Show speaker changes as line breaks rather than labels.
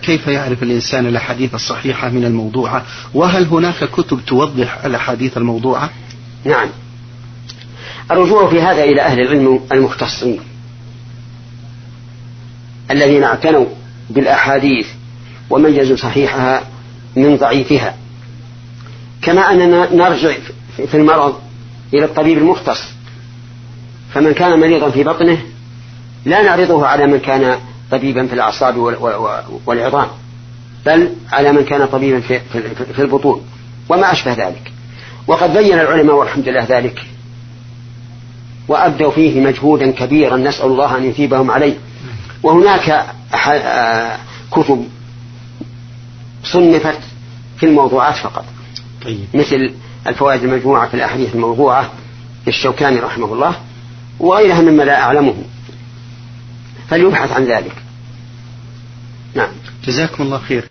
كيف يعرف الإنسان الأحاديث الصحيحة من الموضوعة؟ وهل هناك كتب توضح الأحاديث الموضوعة؟
نعم، الرجوع في هذا إلى أهل العلم المختصين الذين اعتنوا بالأحاديث وميزوا صحيحها من ضعيفها، كما أننا نرجع في المرض إلى الطبيب المختص، فمن كان مريضا في بطنه لا نعرضه على من كان طبيبا في الأعصاب والعظام، بل على من كان طبيبا في البطون وما أشبه ذلك. وقد بين العلماء والحمد لله ذلك، وأبدوا فيه مجهودا كبيرا، نسأل الله أن يثيبهم عليه. وهناك كتب صنفت في الموضوعات فقط، مثل الفوائد المجموعة في الأحاديث الموضوعة للشوكاني رحمه الله، وغيرها مما لا أعلمه، فليبحث عن ذلك. نعم،
جزاكم الله خير.